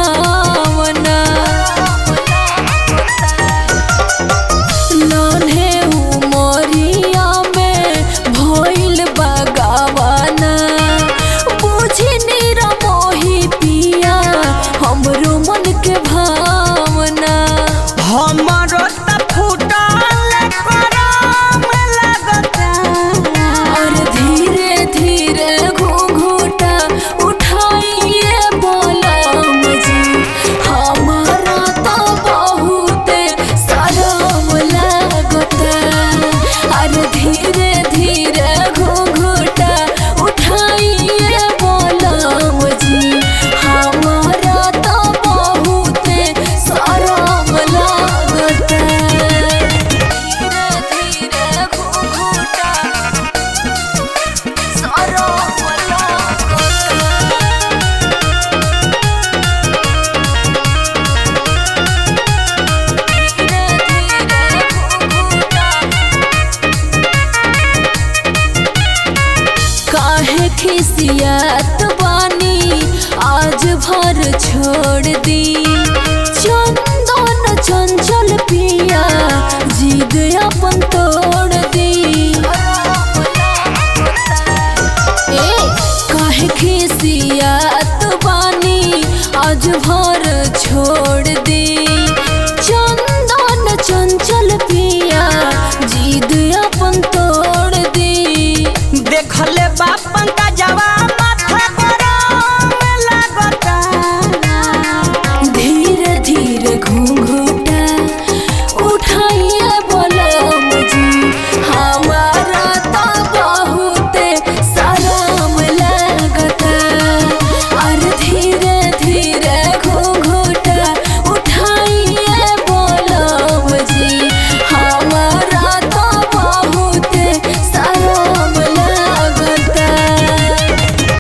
भावना। नान्हे उमरिया में भइल बगावना, बुझी निरमोही पिया हमरो मन के भावना। हमरो त फुटल करम लगता, और धीरे धीरे घूंघूटा उठाइए बोलम जी, हमारा तो बहुत शरम लगता। और धीरे धीरे घूंघूटा उठाइए बोलम जी, हमारा तो बहुत शरम लगता। धीरे धीरे घूंघूटा काहे खिसियत बानी आज भर छोड़ दी, चंदन चंचल पिया जिद अपन तोड़ दी। काहे खिसियत बानी आज भर छोड़